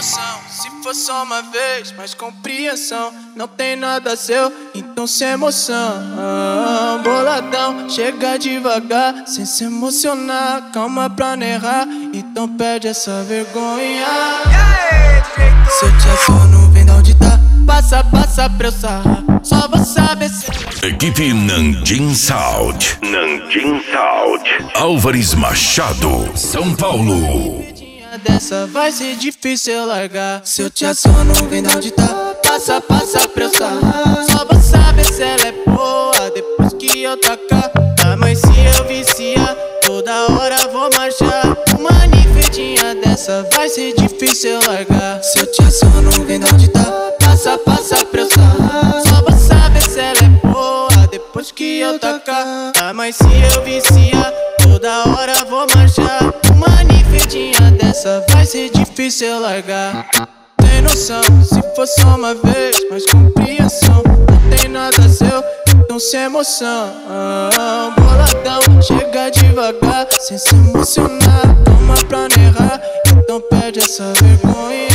noção, se for só uma vez, mais compreensão. Não tem nada seu, então sem emoção. Boladão, chega devagar, sem se emocionar. Calma pra não errar, então perde essa vergonha. Se eu te assono, vem da onde tá. Passa pra eu sarrar, só vou saber se... Equipe Nanjing Sound. Nanjing Sound. Álvares Machado, São Paulo. Dessa vai ser difícil eu largar. Se eu te assono, vem da onde tá. Passa pra eu sarrar, só vou saber se ela é boa depois que eu tacar. Mas se eu viciar, toda hora vou marchar. Uma nifedinha dessa vai ser difícil eu largar. Se eu te assono, vem da onde tá. Passa pra eu sarrar, só vou saber se ela é boa depois que eu tacar. Mas se eu viciar, toda hora vou marchar. Uma nifedinha dessa vai ser difícil eu largar. Tem noção, se for só uma vez, mais compreensão. Não tem nada seu, então sem emoção. Boladão, chega devagar, sem se emocionar. Toma pra não errar, então perde essa vergonha.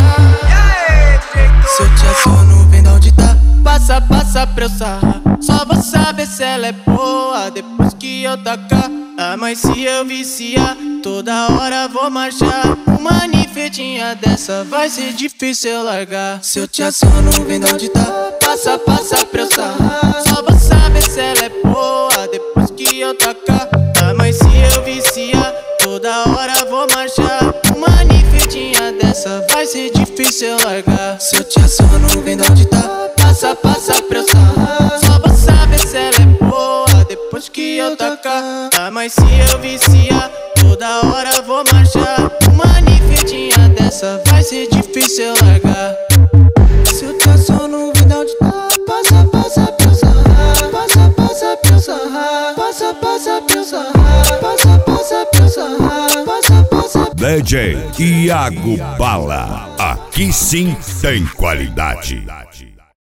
Se eu te assono, vem da onde tá. Passa pra eu sarrar, só vou saber se ela é boa depois que eu tacar. Mas se eu viciar, toda hora vou marchar. Uma nifedinha dessa vai ser difícil eu largar. Se eu te assono, vem da onde tá. Passa pra eu sarrar, só vou saber se ela é boa depois que eu tacar. Mas se eu viciar, toda hora vou marchar. Uma nifedinha dessa vai ser difícil eu largar. Se eu te assono, vem da onde tá. Passa pra eu sarrar, só vou saber se ela é boa depois que eu tacar. Mas se eu viciar, toda hora vou marchar. Uma nifedinha dessa vai ser difícil eu largar. Se eu te assono, vem da onde tá. Passa pra eu sarrar, passa pra eu sarrar, passa pra eu sarrar, passa pra eu sarrar, passa. DJ Iago Bala, aqui sim tem qualidade.